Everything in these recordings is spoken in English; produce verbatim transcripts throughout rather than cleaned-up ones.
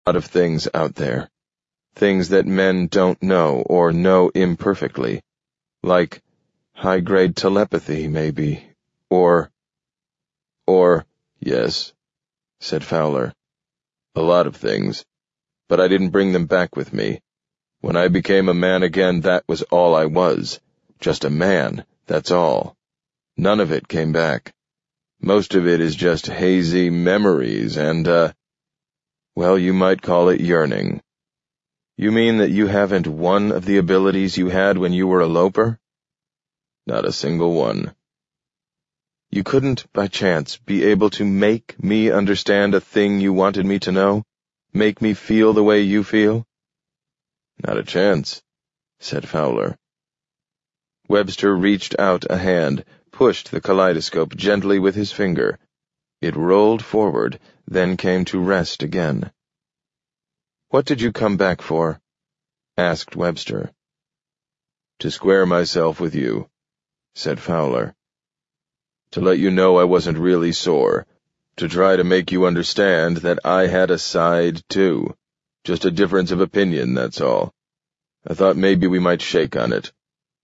lot of things out there. Things that men don't know or know imperfectly. Like high-grade telepathy, maybe. Or... Or... Yes, said Fowler. A lot of things. But I didn't bring them back with me. When I became a man again, that was all I was. Just a man, that's all. None of it came back. Most of it is just hazy memories and, uh, well, you might call it yearning. You mean that you haven't one of the abilities you had when you were a loper? Not a single one. You couldn't, by chance, be able to make me understand a thing you wanted me to know? Make me feel the way you feel? Not a chance, said Fowler. Webster reached out a hand, pushed the kaleidoscope gently with his finger. It rolled forward, then came to rest again. What did you come back for? Asked Webster. To square myself with you, said Fowler. To let you know I wasn't really sore. To try to make you understand that I had a side, too. Just a difference of opinion, that's all. I thought maybe we might shake on it.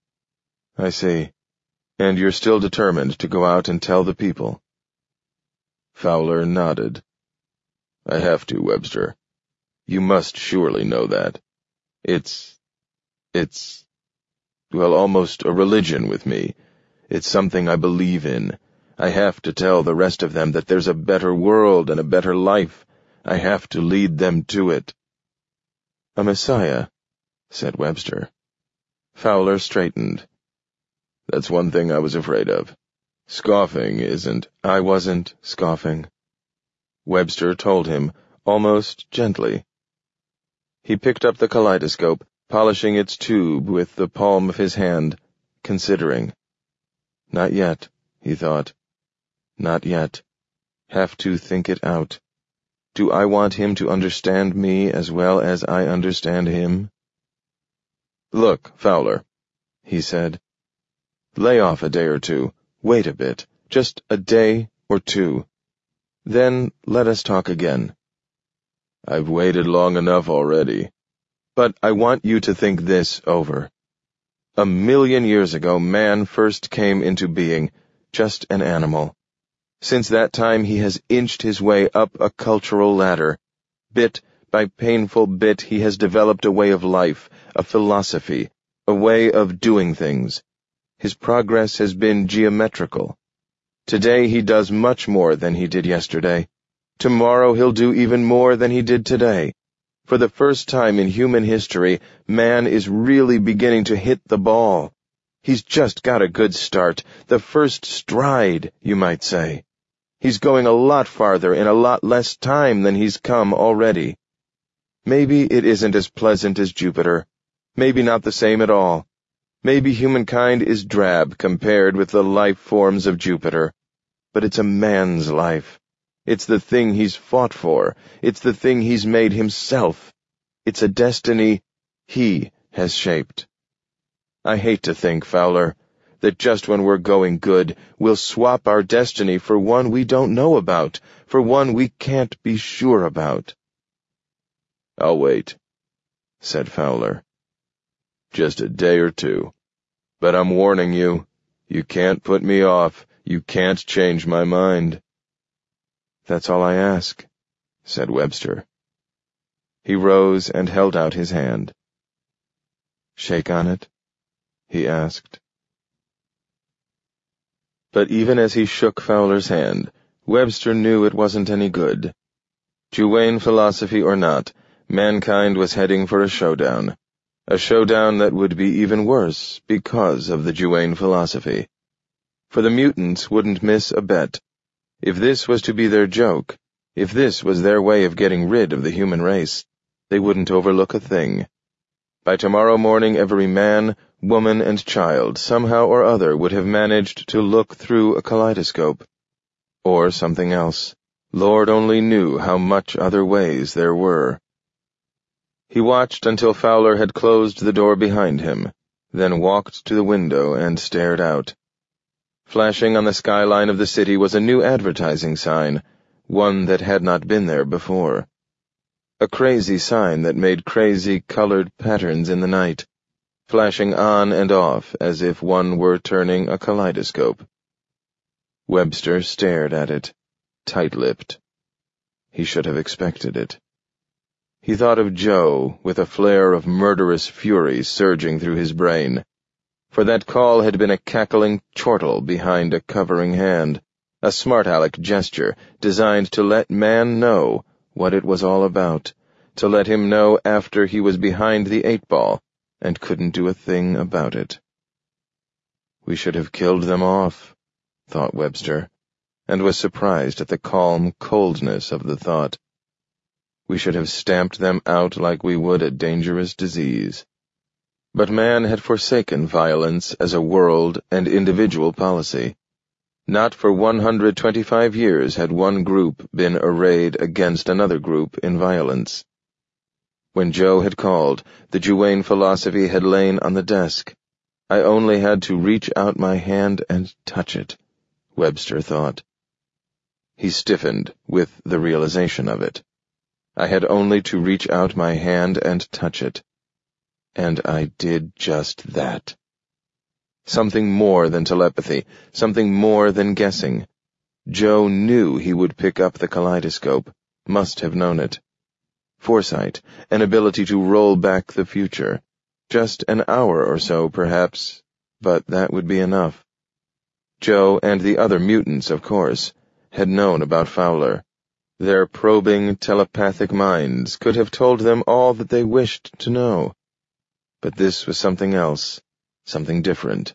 I see. And you're still determined to go out and tell the people? Fowler nodded. I have to, Webster. You must surely know that. It's... it's... well, almost a religion with me. It's something I believe in. I have to tell the rest of them that there's a better world and a better life. I have to lead them to it. A messiah, said Webster. Fowler straightened. That's one thing I was afraid of. Scoffing isn't... I wasn't scoffing. Webster told him, almost gently. He picked up the kaleidoscope, polishing its tube with the palm of his hand, considering. Not yet, he thought. Not yet. Have to think it out. Do I want him to understand me as well as I understand him? Look, Fowler, he said. Lay off a day or two. Wait a bit. Just a day or two. Then let us talk again. I've waited long enough already. But I want you to think this over. A million years ago, man first came into being, just an animal. Since that time he has inched his way up a cultural ladder. Bit by painful bit he has developed a way of life, a philosophy, a way of doing things. His progress has been geometrical. Today he does much more than he did yesterday. Tomorrow he'll do even more than he did today. For the first time in human history, man is really beginning to hit the ball. He's just got a good start, the first stride, you might say. He's going a lot farther in a lot less time than he's come already. Maybe it isn't as pleasant as Jupiter. Maybe not the same at all. Maybe humankind is drab compared with the life forms of Jupiter. But it's a man's life. It's the thing he's fought for. It's the thing he's made himself. It's a destiny he has shaped. I hate to think, Fowler, that just when we're going good, we'll swap our destiny for one we don't know about, for one we can't be sure about. I'll wait, said Fowler. Just a day or two. But I'm warning you, you can't put me off. You can't change my mind. That's all I ask, said Webster. He rose and held out his hand. Shake on it? He asked. But even as he shook Fowler's hand, Webster knew it wasn't any good. Juwain philosophy or not, mankind was heading for a showdown. A showdown that would be even worse because of the Juwain philosophy. For the mutants wouldn't miss a bet. If this was to be their joke, if this was their way of getting rid of the human race, they wouldn't overlook a thing. By tomorrow morning every man, woman, and child somehow or other would have managed to look through a kaleidoscope. Or something else. Lord only knew how much other ways there were. He watched until Fowler had closed the door behind him, then walked to the window and stared out. Flashing on the skyline of the city was a new advertising sign, one that had not been there before. A crazy sign that made crazy colored patterns in the night, flashing on and off as if one were turning a kaleidoscope. Webster stared at it, tight-lipped. He should have expected it. He thought of Joe with a flare of murderous fury surging through his brain, for that call had been a cackling chortle behind a covering hand, a smart-aleck gesture designed to let man know what it was all about, to let him know after he was behind the eight ball and couldn't do a thing about it. We should have killed them off, thought Webster, and was surprised at the calm coldness of the thought. We should have stamped them out like we would a dangerous disease. But man had forsaken violence as a world and individual policy. Not for one hundred twenty-five years had one group been arrayed against another group in violence. When Joe had called, the Juwayne philosophy had lain on the desk. I only had to reach out my hand and touch it, Webster thought. He stiffened with the realization of it. I had only to reach out my hand and touch it. And I did just that. Something more than telepathy, something more than guessing. Joe knew he would pick up the kaleidoscope, must have known it. Foresight, an ability to roll back the future. Just an hour or so, perhaps, but that would be enough. Joe and the other mutants, of course, had known about Fowler. Their probing, telepathic minds could have told them all that they wished to know. But this was something else, something different.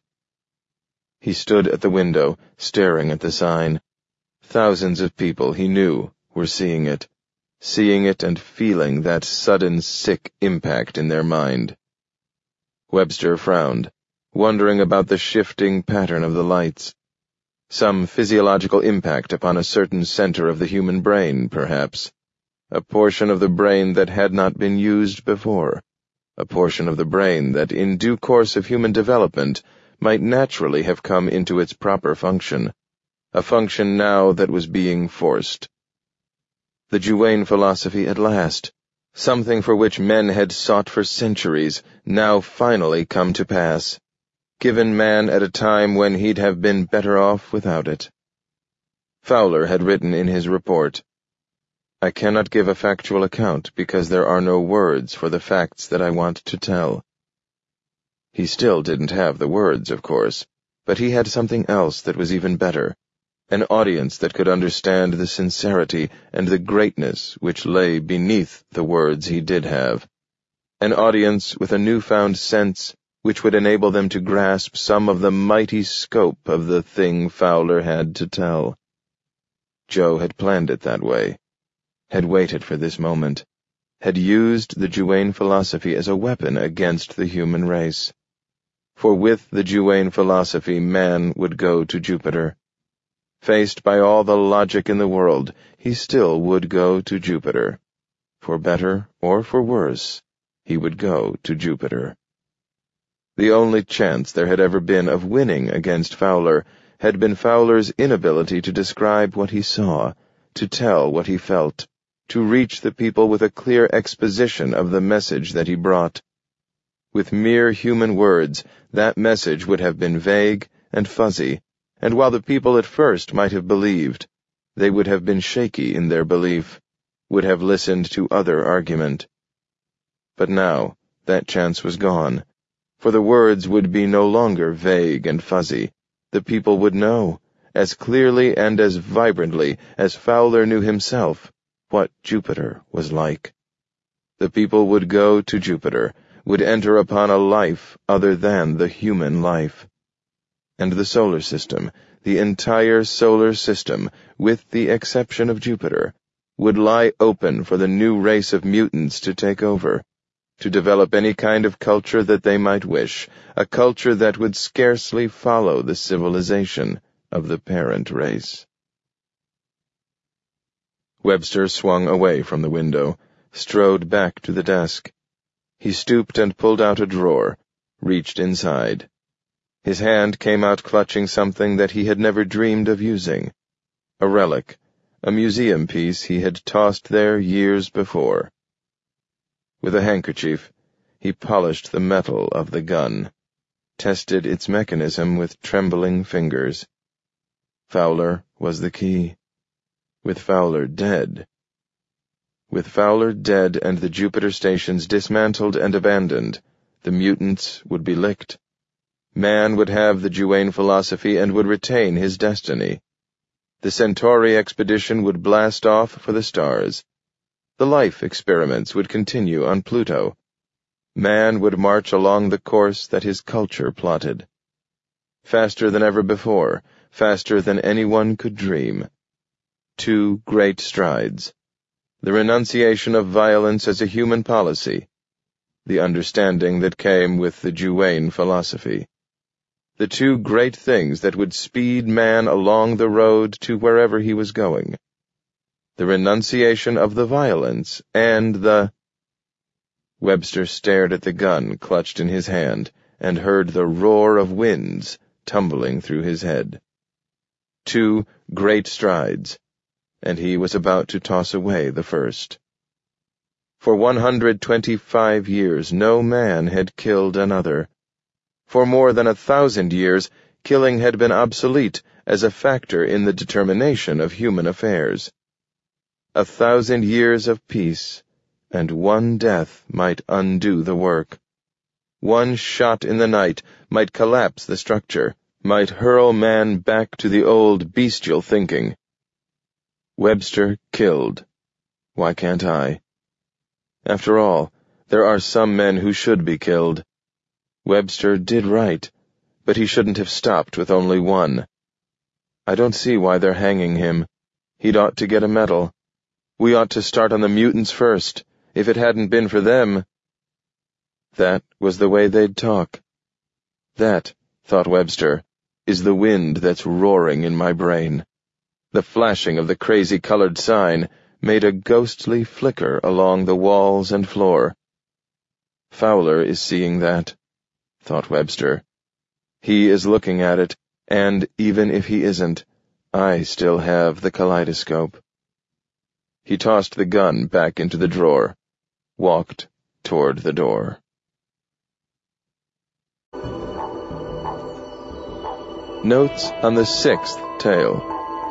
He stood at the window, staring at the sign. Thousands of people, he knew, were seeing it, seeing it and feeling that sudden, sick impact in their mind. Webster frowned, wondering about the shifting pattern of the lights. Some physiological impact upon a certain center of the human brain, perhaps. A portion of the brain that had not been used before. A portion of the brain that, in due course of human development, might naturally have come into its proper function. A function now that was being forced. The Juwayne philosophy at last. Something for which men had sought for centuries, now finally come to pass. Given man at a time when he'd have been better off without it. Fowler had written in his report, I cannot give a factual account because there are no words for the facts that I want to tell. He still didn't have the words, of course, but he had something else that was even better, an audience that could understand the sincerity and the greatness which lay beneath the words he did have, an audience with a newfound sense which would enable them to grasp some of the mighty scope of the thing Fowler had to tell. Joe had planned it that way, had waited for this moment, had used the Juwayne philosophy as a weapon against the human race. For with the Juwayne philosophy man would go to Jupiter. Faced by all the logic in the world, he still would go to Jupiter. For better or for worse, he would go to Jupiter. The only chance there had ever been of winning against Fowler had been Fowler's inability to describe what he saw, to tell what he felt, to reach the people with a clear exposition of the message that he brought. With mere human words, that message would have been vague and fuzzy, and while the people at first might have believed, they would have been shaky in their belief, would have listened to other argument. But now, that chance was gone. For the words would be no longer vague and fuzzy. The people would know, as clearly and as vibrantly as Fowler knew himself, what Jupiter was like. The people would go to Jupiter, would enter upon a life other than the human life. And the solar system, the entire solar system, with the exception of Jupiter, would lie open for the new race of mutants to take over, to develop any kind of culture that they might wish, a culture that would scarcely follow the civilization of the parent race. Webster swung away from the window, strode back to the desk. He stooped and pulled out a drawer, reached inside. His hand came out clutching something that he had never dreamed of using. A relic, a museum piece he had tossed there years before. With a handkerchief, he polished the metal of the gun, tested its mechanism with trembling fingers. Fowler was the key. With Fowler dead. With Fowler dead and the Jupiter stations dismantled and abandoned, the mutants would be licked. Man would have the Juane philosophy and would retain his destiny. The Centauri expedition would blast off for the stars. The life experiments would continue on Pluto. Man would march along the course that his culture plotted. Faster than ever before, faster than anyone could dream. Two great strides. The renunciation of violence as a human policy. The understanding that came with the Juane philosophy. The two great things that would speed man along the road to wherever he was going. The renunciation of the violence and the... Webster stared at the gun clutched in his hand and heard the roar of winds tumbling through his head. Two great strides, and he was about to toss away the first. For one hundred twenty-five years no man had killed another. For more than a thousand years, killing had been obsolete as a factor in the determination of human affairs. A thousand years of peace, and one death might undo the work. One shot in the night might collapse the structure, might hurl man back to the old bestial thinking. Webster killed. Why can't I? After all, there are some men who should be killed. Webster did right, but he shouldn't have stopped with only one. I don't see why they're hanging him. He'd ought to get a medal. We ought to start on the mutants first, if it hadn't been for them. That was the way they'd talk. That, thought Webster, is the wind that's roaring in my brain. The flashing of the crazy-colored sign made a ghostly flicker along the walls and floor. Fowler is seeing that, thought Webster. He is looking at it, and even if he isn't, I still have the kaleidoscope. He tossed the gun back into the drawer, walked toward the door. Notes on the sixth tale.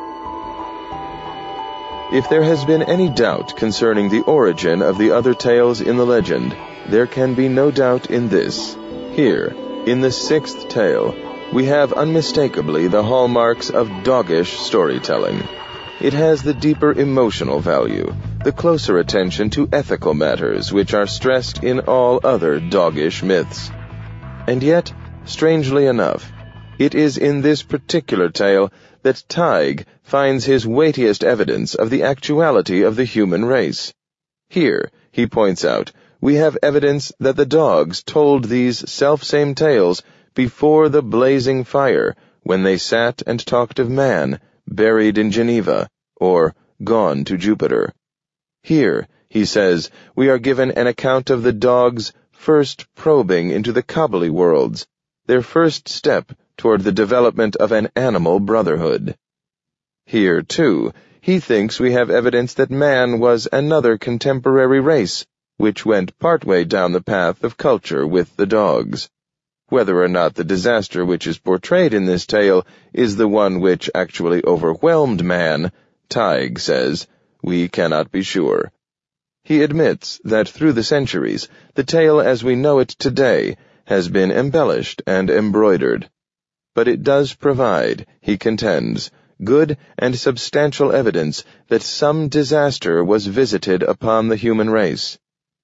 If there has been any doubt concerning the origin of the other tales in the legend, there can be no doubt in this. Here, in the sixth tale, we have unmistakably the hallmarks of doggish storytelling. It has the deeper emotional value, the closer attention to ethical matters which are stressed in all other doggish myths. And yet, strangely enough, it is in this particular tale that Tige finds his weightiest evidence of the actuality of the human race. Here, he points out, we have evidence that the dogs told these self-same tales before the blazing fire, when they sat and talked of man, buried in Geneva, or gone to Jupiter. Here, he says, we are given an account of the dogs' first probing into the Kabbalah worlds, their first step toward the development of an animal brotherhood. Here, too, he thinks we have evidence that man was another contemporary race, which went partway down the path of culture with the dogs. Whether or not the disaster which is portrayed in this tale is the one which actually overwhelmed man, Tige says, we cannot be sure. He admits that through the centuries, the tale as we know it today has been embellished and embroidered. But it does provide, he contends, good and substantial evidence that some disaster was visited upon the human race.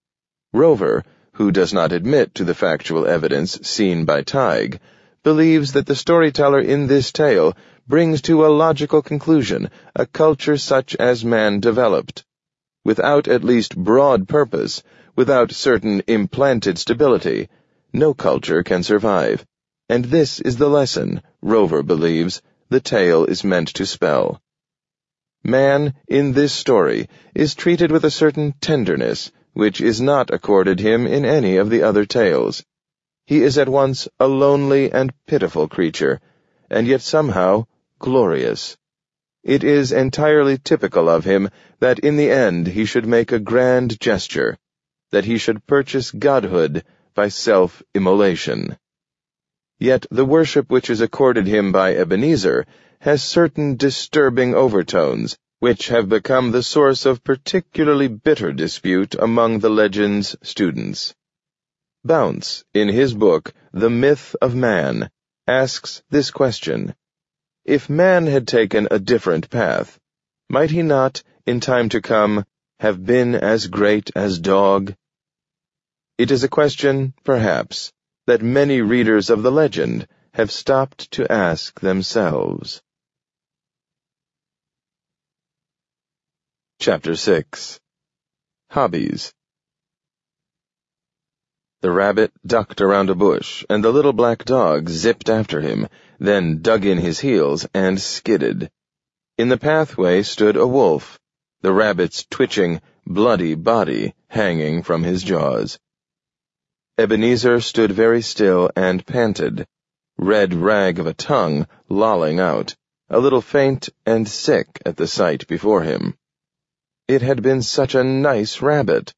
Rover, who does not admit to the factual evidence seen by Tige, believes that the storyteller in this tale brings to a logical conclusion a culture such as man developed. Without at least broad purpose, without certain implanted stability, no culture can survive. And this is the lesson, Rover believes, the tale is meant to spell. Man, in this story, is treated with a certain tenderness, which is not accorded him in any of the other tales. He is at once a lonely and pitiful creature, and yet somehow glorious. It is entirely typical of him that in the end he should make a grand gesture. that he should purchase godhood by self-immolation. Yet the worship which is accorded him by Ebenezer has certain disturbing overtones, which have become the source of particularly bitter dispute among the legend's students. Bounce, in his book, The Myth of Man, asks this question: if man had taken a different path, might he not, in time to come, have been as great as dog? It is a question, perhaps, that many readers of the legend have stopped to ask themselves. Chapter six. Hobbies. The rabbit ducked around a bush, and the little black dog zipped after him, then dug in his heels and skidded. In the pathway stood a wolf, the rabbit's twitching, bloody body hanging from his jaws. Ebenezer stood very still and panted, red rag of a tongue lolling out, a little faint and sick at the sight before him. It had been such a nice rabbit.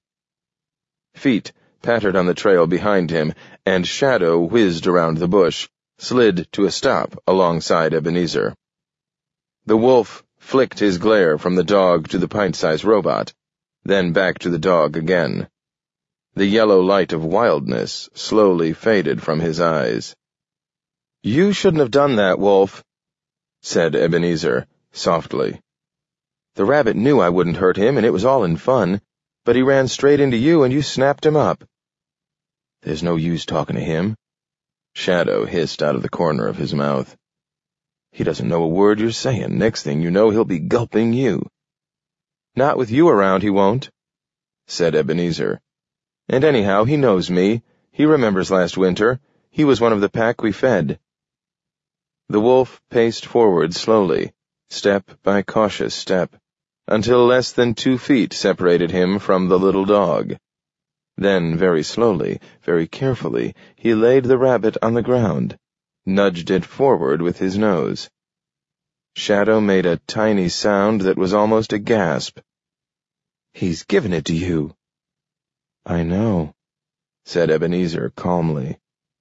Feet pattered on the trail behind him, and Shadow whizzed around the bush, slid to a stop alongside Ebenezer. The wolf flicked his glare from the dog to the pint-sized robot, then back to the dog again. The yellow light of wildness slowly faded from his eyes. "You shouldn't have done that, Wolf," said Ebenezer, softly. "The rabbit knew I wouldn't hurt him, and it was all in fun, but he ran straight into you and you snapped him up." "There's no use talking to him," Shadow hissed out of the corner of his mouth. "He doesn't know a word you're saying. Next thing you know, he'll be gulping you." "Not with you around, he won't," said Ebenezer. "And anyhow, he knows me. He remembers last winter. He was one of the pack we fed." The wolf paced forward slowly, step by cautious step, until less than two feet separated him from the little dog. Then, very slowly, very carefully, he laid the rabbit on the ground, nudged it forward with his nose. Shadow made a tiny sound that was almost a gasp. "He's given it to you." "I know," said Ebenezer calmly.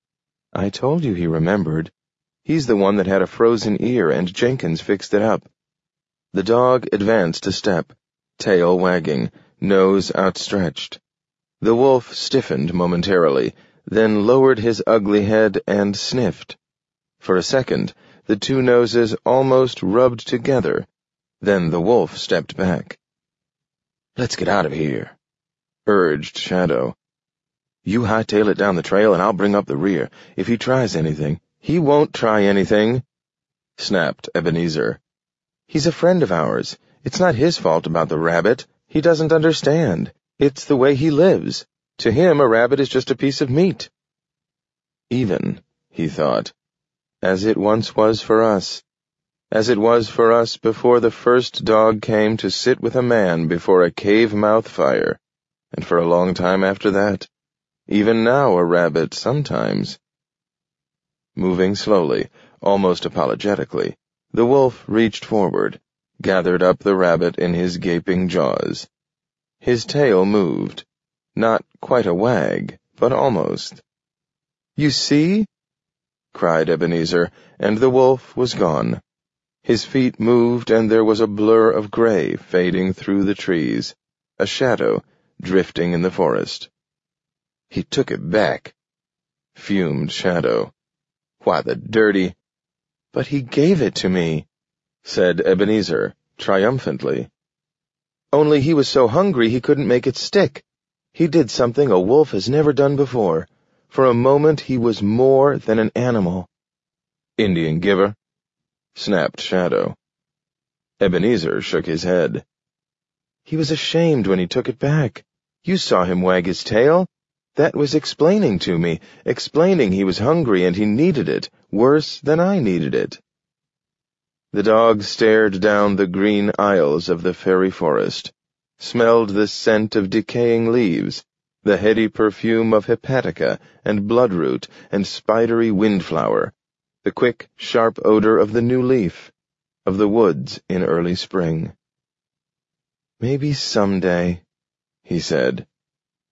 "I told you he remembered. He's the one that had a frozen ear, and Jenkins fixed it up." The dog advanced a step, tail wagging, nose outstretched. The wolf stiffened momentarily, then lowered his ugly head and sniffed. For a second, the two noses almost rubbed together. Then the wolf stepped back. "Let's get out of here," urged Shadow. "You hightail it down the trail and I'll bring up the rear. If he tries anything—" "He won't try anything," snapped Ebenezer. "He's a friend of ours. It's not his fault about the rabbit. He doesn't understand. It's the way he lives. To him, a rabbit is just a piece of meat." Even, he thought, as it once was for us. As it was for us before the first dog came to sit with a man before a cave-mouth fire, and for a long time after that. Even now a rabbit sometimes. Moving slowly, almost apologetically, the wolf reached forward, gathered up the rabbit in his gaping jaws. His tail moved. Not quite a wag, but almost. "You see?" cried Ebenezer, and the wolf was gone. His feet moved, and there was a blur of gray fading through the trees, a shadow drifting in the forest. "He took it back," fumed Shadow. "Why, the dirty—" "But he gave it to me," said Ebenezer, triumphantly. "Only he was so hungry he couldn't make it stick. He did something a wolf has never done before. For a moment he was more than an animal." "Indian giver?" snapped Shadow. Ebenezer shook his head. "He was ashamed when he took it back. You saw him wag his tail. That was explaining to me, explaining he was hungry and he needed it, worse than I needed it." The dog stared down the green aisles of the fairy forest, smelled the scent of decaying leaves, the heady perfume of hepatica and bloodroot and spidery windflower, the quick, sharp odor of the new leaf, of the woods in early spring. "Maybe someday," he said.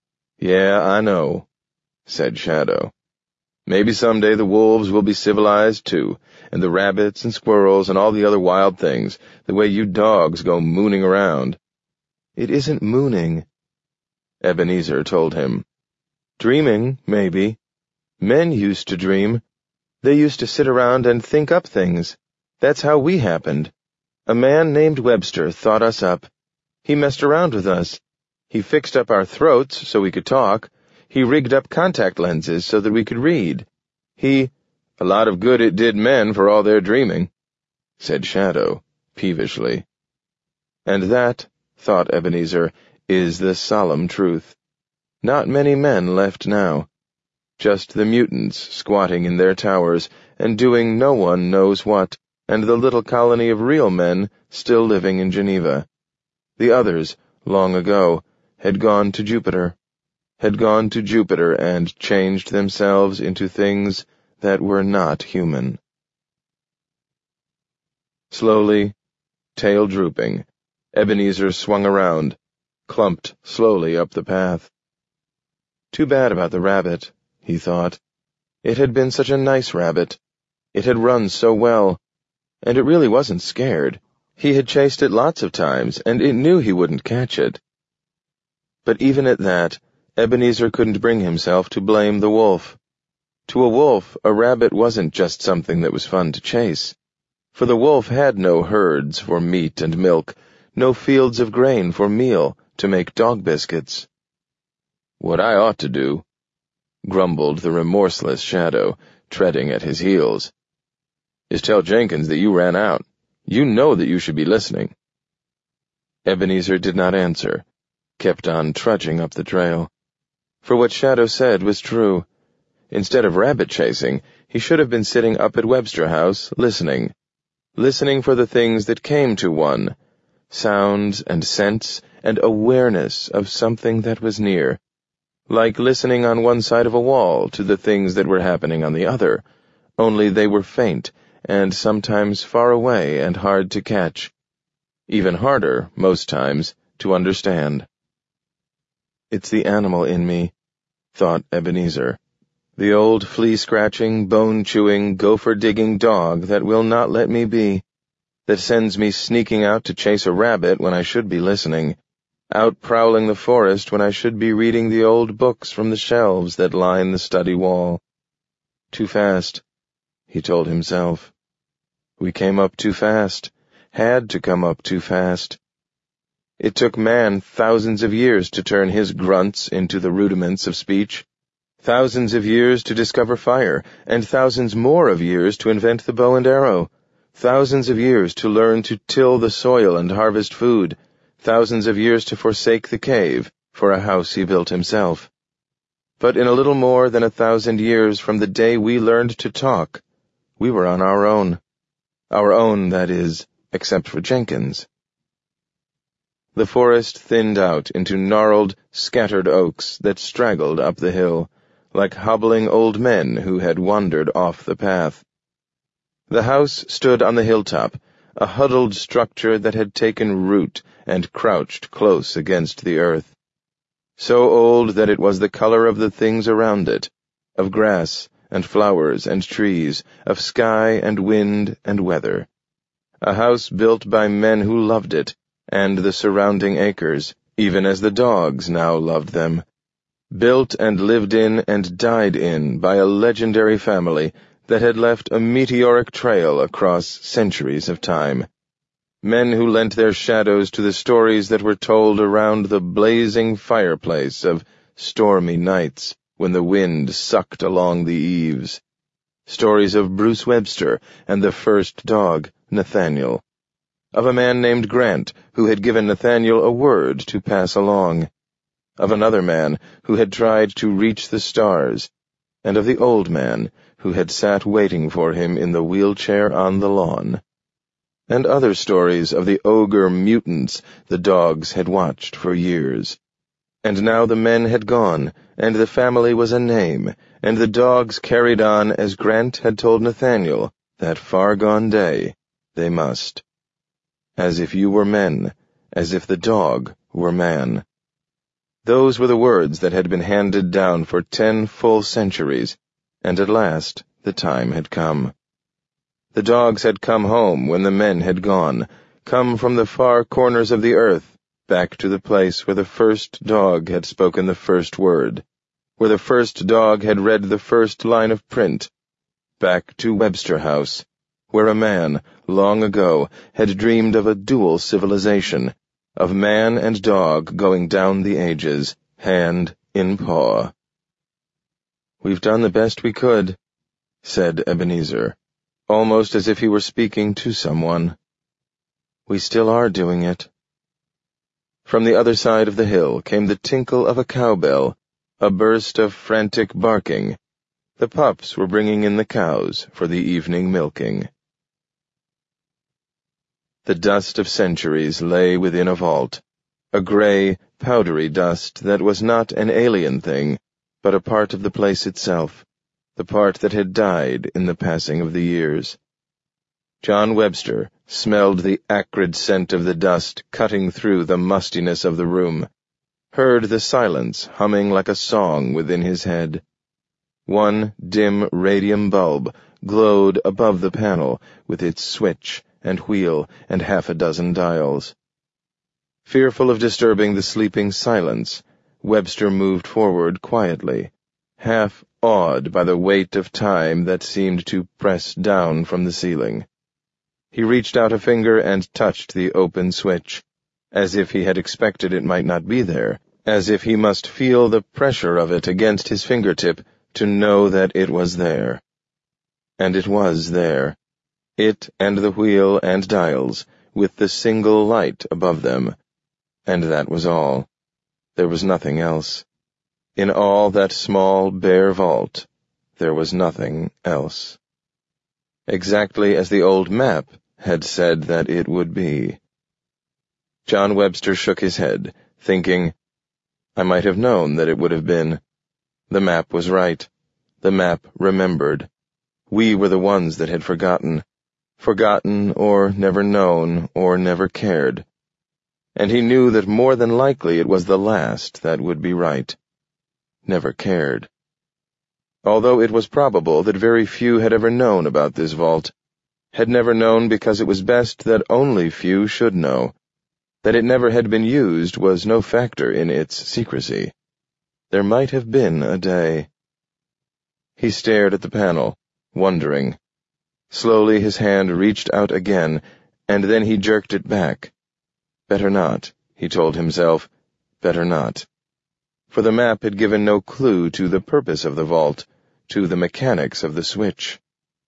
"Yeah, I know," said Shadow. "Maybe someday the wolves will be civilized too, and the rabbits and squirrels and all the other wild things, the way you dogs go mooning around." "It isn't mooning," Ebenezer told him. "Dreaming, maybe. Men used to dream. They used to sit around and think up things. That's how we happened. A man named Webster thought us up. He messed around with us. He fixed up our throats so we could talk. He rigged up contact lenses so that we could read. He—" "A lot of good it did men for all their dreaming," said Shadow, peevishly. And that, thought Ebenezer, is the solemn truth. Not many men left now. Just the mutants squatting in their towers and doing no one knows what, and the little colony of real men still living in Geneva. The others, long ago, had gone to Jupiter, had gone to Jupiter and changed themselves into things that were not human. Slowly, tail drooping, Ebenezer swung around, clumped slowly up the path. Too bad about the rabbit, he thought. It had been such a nice rabbit. It had run so well. And it really wasn't scared. He had chased it lots of times, and it knew he wouldn't catch it. But even at that, Ebenezer couldn't bring himself to blame the wolf. To a wolf, a rabbit wasn't just something that was fun to chase. For the wolf had no herds for meat and milk, no fields of grain for meal to make dog biscuits. "What I ought to do," grumbled the remorseless Shadow, treading at his heels, "is tell Jenkins that you ran out. You know that you should be listening." Ebenezer did not answer, kept on trudging up the trail. For what Shadow said was true. Instead of rabbit chasing, he should have been sitting up at Webster House, listening. Listening for the things that came to one, sounds and scents and awareness of something that was near. Like listening on one side of a wall to the things that were happening on the other, only they were faint and sometimes far away and hard to catch. Even harder, most times, to understand. "It's the animal in me," thought Ebenezer. "The old flea-scratching, bone-chewing, gopher-digging dog that will not let me be, that sends me sneaking out to chase a rabbit when I should be listening, out prowling the forest when I should be reading the old books from the shelves that line the study wall. Too fast," he told himself. We came up too fast, had to come up too fast. It took man thousands of years to turn his grunts into the rudiments of speech, thousands of years to discover fire, and thousands more of years to invent the bow and arrow, thousands of years to learn to till the soil and harvest food, thousands of years to forsake the cave for a house he built himself. But in a little more than a thousand years from the day we learned to talk, we were on our own. Our own, that is, except for Jenkins. The forest thinned out into gnarled, scattered oaks that straggled up the hill, like hobbling old men who had wandered off the path. The house stood on the hilltop, a huddled structure that had taken root and crouched close against the earth. So old that it was the color of the things around it, of grass and flowers and trees, of sky and wind and weather. A house built by men who loved it, and the surrounding acres, even as the dogs now loved them. Built and lived in and died in by a legendary family that had left a meteoric trail across centuries of time. Men who lent their shadows to the stories that were told around the blazing fireplace of stormy nights when the wind sucked along the eaves. Stories of Bruce Webster and the first dog, Nathaniel. Of a man named Grant who had given Nathaniel a word to pass along. Of another man who had tried to reach the stars. And of the old man who had sat waiting for him in the wheelchair on the lawn. And other stories of the ogre mutants the dogs had watched for years. And now the men had gone, and the family was a name, and the dogs carried on as Grant had told Nathaniel that far-gone day they must. As if you were men, as if the dog were man. Those were the words that had been handed down for ten full centuries, and at last the time had come. The dogs had come home when the men had gone, come from the far corners of the earth, back to the place where the first dog had spoken the first word, where the first dog had read the first line of print, back to Webster House, where a man, long ago, had dreamed of a dual civilization, of man and dog going down the ages, hand in paw. "We've done the best we could," said Ebenezer, almost as if he were speaking to someone. "We still are doing it." From the other side of the hill came the tinkle of a cowbell, a burst of frantic barking. The pups were bringing in the cows for the evening milking. The dust of centuries lay within a vault, a gray, powdery dust that was not an alien thing, but a part of the place itself, the part that had died in the passing of the years. John Webster smelled the acrid scent of the dust cutting through the mustiness of the room, heard the silence humming like a song within his head. One dim radium bulb glowed above the panel with its switch and wheel and half a dozen dials. Fearful of disturbing the sleeping silence, Webster moved forward quietly, half awed by the weight of time that seemed to press down from the ceiling. He reached out a finger and touched the open switch, as if he had expected it might not be there, as if he must feel the pressure of it against his fingertip to know that it was there. And it was there. It and the wheel and dials, with the single light above them. And that was all. There was nothing else. In all that small, bare vault, there was nothing else. Exactly as the old map had said that it would be. John Webster shook his head, thinking, I might have known that it would have been. The map was right. The map remembered. We were the ones that had forgotten. Forgotten or never known or never cared. And he knew that more than likely it was the last that would be right. Never cared. Although it was probable that very few had ever known about this vault, had never known because it was best that only few should know. That it never had been used was no factor in its secrecy. There might have been a day. He stared at the panel, wondering. Slowly his hand reached out again, and then he jerked it back. Better not, he told himself. Better not. For the map had given no clue to the purpose of the vault, to the mechanics of the switch.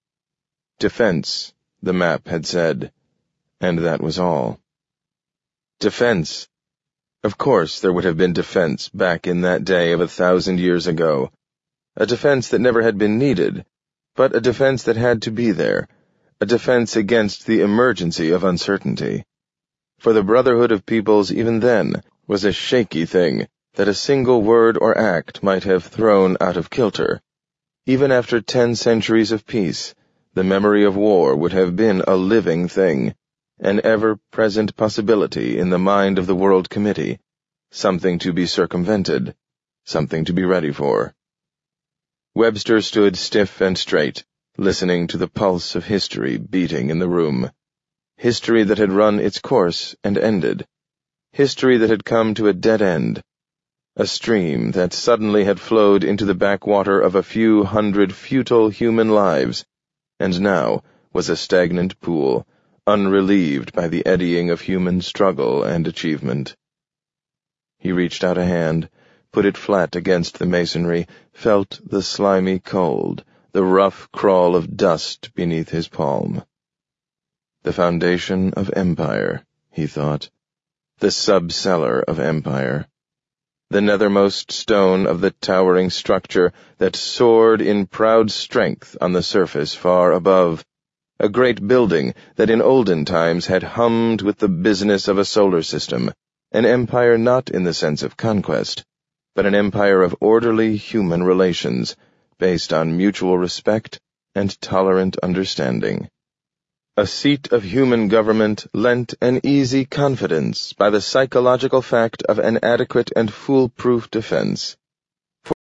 Defense, the map had said, and that was all. Defense. Of course there would have been defense back in that day of a thousand years ago. A defense that never had been needed, but a defense that had to be there, a defense against the emergency of uncertainty. For the brotherhood of peoples even then was a shaky thing that a single word or act might have thrown out of kilter. Even after ten centuries of peace, the memory of war would have been a living thing, an ever-present possibility in the mind of the World Committee, something to be circumvented, something to be ready for. Webster stood stiff and straight, listening to the pulse of history beating in the room. History that had run its course and ended. History that had come to a dead end. A stream that suddenly had flowed into the backwater of a few hundred futile human lives, and now was a stagnant pool, unrelieved by the eddying of human struggle and achievement. He reached out a hand, put it flat against the masonry, felt the slimy cold, the rough crawl of dust beneath his palm. The foundation of empire, he thought. The sub-cellar of empire. The nethermost stone of the towering structure that soared in proud strength on the surface far above. A great building that in olden times had hummed with the business of a solar system, an empire not in the sense of conquest, but an empire of orderly human relations, based on mutual respect and tolerant understanding. A seat of human government lent an easy confidence by the psychological fact of an adequate and foolproof defense.